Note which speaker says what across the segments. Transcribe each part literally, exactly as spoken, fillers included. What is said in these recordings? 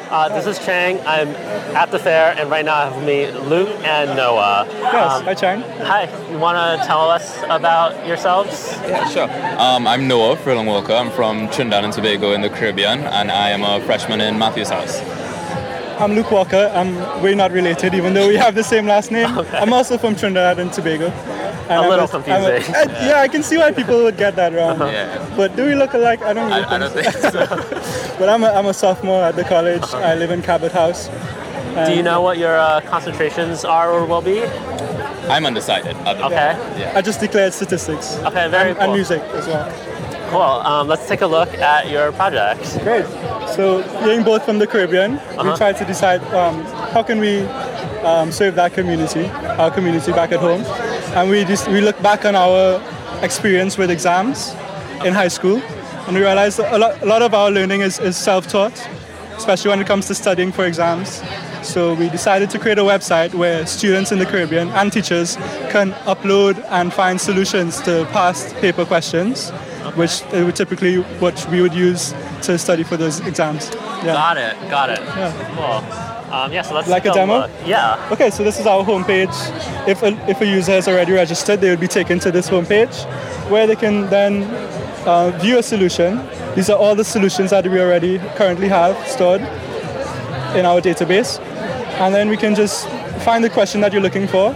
Speaker 1: Uh, this is Chang. I'm at the fair, and right now I have with me Luke and Noah.
Speaker 2: Yes,
Speaker 1: Um,
Speaker 2: hi Chang.
Speaker 1: Hi, you want to tell us about yourselves?
Speaker 3: Yeah, sure. Um, I'm Noah Furlong Walker. I'm from Trinidad and Tobago in the Caribbean, and I am a freshman in Matthew's House.
Speaker 2: I'm Luke Walker. I'm we're not related, even though we have the same last name.
Speaker 1: Okay.
Speaker 2: I'm also from Trinidad and Tobago. And
Speaker 1: A
Speaker 2: I'm
Speaker 1: little
Speaker 2: I'm a-
Speaker 1: confusing.
Speaker 2: I- yeah, I can see why people would get that wrong.
Speaker 3: Yeah.
Speaker 2: But do we look alike? I don't really
Speaker 3: I, I don't think so.
Speaker 2: But I'm a, I'm a sophomore at the college. I live in Cabot House.
Speaker 1: Do you know what your uh, concentrations are or will be?
Speaker 3: I'm undecided. at the
Speaker 1: Okay.
Speaker 3: moment. Yeah.
Speaker 2: I just declared statistics.
Speaker 1: Okay, very
Speaker 2: and,
Speaker 1: cool.
Speaker 2: and music as well.
Speaker 1: Cool. Um, let's take a look at your project.
Speaker 2: Great. So being both from the Caribbean, we
Speaker 1: Uh-huh.
Speaker 2: tried to decide um, how can we um, serve that community, our community back at home, and we just we look back on our experience with exams in high school, and we realized that a lot, a lot of our learning is, is self-taught, especially when it comes to studying for exams. So we decided to create a website where students in the Caribbean and teachers can upload and find solutions to past paper questions, which uh, would typically what we would use to study for those exams. Yeah.
Speaker 1: Got it. Got it.
Speaker 2: Yeah.
Speaker 1: Cool. Um, yeah. So let's
Speaker 2: Like
Speaker 1: take
Speaker 2: a demo?
Speaker 1: look. Yeah.
Speaker 2: Okay, so this is our homepage. If a, if a user has already registered, they will be taken to this homepage where they can then uh, view a solution. These are all the solutions that we already currently have stored in our database. And then we can just find the question that you're looking for.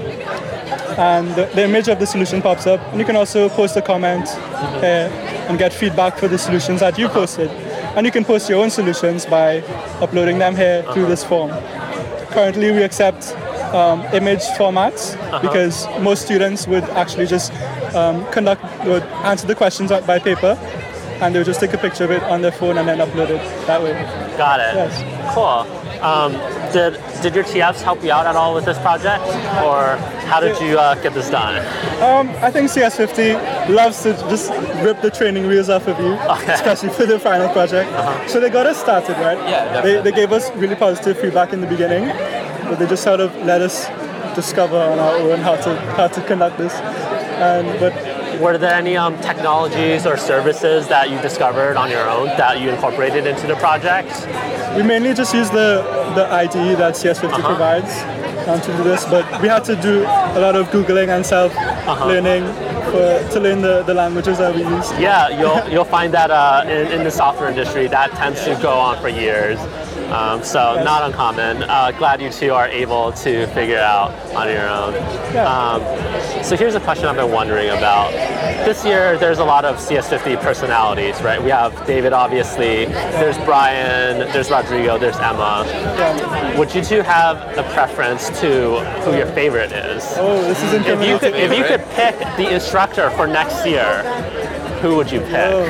Speaker 2: And the, the image of the solution pops up. And you can also post a comment here and get feedback for the solutions that you posted. And you can post your own solutions by uploading them here through this form. Currently, we accept um, image formats because most students would actually just um, conduct, would answer the questions by paper, and they would just take a picture of it on their phone and then upload it that way.
Speaker 1: Got it.
Speaker 2: Yes.
Speaker 1: Cool. Um, did did your T Fs help you out at all with this project, or how did you uh, get this done?
Speaker 2: Um, I think C S fifty loves to just rip the training wheels off of you,
Speaker 1: Okay.
Speaker 2: especially for the final project. So they got us started, right?
Speaker 3: Yeah,
Speaker 2: They,
Speaker 3: definitely.
Speaker 2: they gave us really positive feedback in the beginning, but they just sort of let us discover on our own how to how to conduct this. And but
Speaker 1: Were there any um, technologies or services that you discovered on your own that you incorporated into the project?
Speaker 2: we mainly just use the the I D E that C S fifty
Speaker 1: Uh-huh.
Speaker 2: provides um, to do this, but we had to do a lot of googling and self-learning for to learn the, the languages that we use.
Speaker 1: Yeah, you'll you'll find that uh, in, in the software industry that tends to go on for years. Um, so not uncommon. Uh, glad you two are able to figure it out on your own.
Speaker 2: Yeah.
Speaker 1: Um, so here's a question I've been wondering about. This year, there's a lot of C S fifty personalities, right? We have David, obviously. There's Brian. There's Rodrigo. There's Emma. Would you two have a preference to who your favorite is?
Speaker 2: Oh, this is
Speaker 1: If you
Speaker 2: incriminating.
Speaker 1: could, if you could pick the instructor for next year, who would you pick?
Speaker 2: Oh.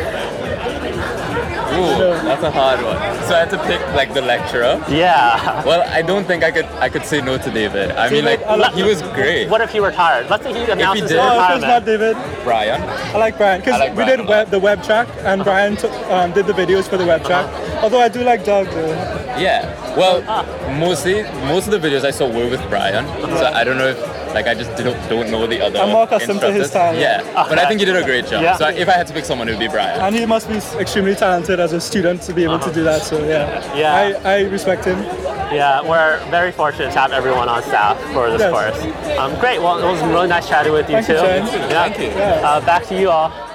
Speaker 3: Ooh, that's a hard one. So I had to pick like the lecturer.
Speaker 1: Yeah.
Speaker 3: Well, I don't think I could I could say no to David. I mean, like
Speaker 2: I like-
Speaker 3: he was great.
Speaker 1: What if he retired? Let's say he announces
Speaker 3: did-
Speaker 1: his
Speaker 2: Oh, if it's not
Speaker 1: retirement.
Speaker 2: David,
Speaker 3: Brian.
Speaker 2: I like Brian because
Speaker 3: I like
Speaker 2: we
Speaker 3: Brian
Speaker 2: did
Speaker 3: a lot.
Speaker 2: web, the web track, and Brian took, um, did the videos for the web track. Although I do like Doug. Though.
Speaker 3: Yeah. Well, mostly most of the videos I saw were with Brian. So I don't know if like I just don't, don't know the other.
Speaker 2: I'm more accustomed to his
Speaker 3: instructors.
Speaker 2: style.
Speaker 3: Yeah. But I think he did a great job.
Speaker 1: Yeah.
Speaker 3: So if I had to pick someone, it would be Brian.
Speaker 2: And he must be extremely talented as a student to be able to do that. So yeah,
Speaker 1: Yeah.
Speaker 2: I, I respect him.
Speaker 1: Yeah, we're very fortunate to have everyone on staff for this
Speaker 2: Yes.
Speaker 1: course. Um, great. Well, it was really nice chatting with you
Speaker 2: Thank you,
Speaker 1: too.
Speaker 2: James.
Speaker 1: Yeah.
Speaker 3: Thank you.
Speaker 1: Uh, back to you all.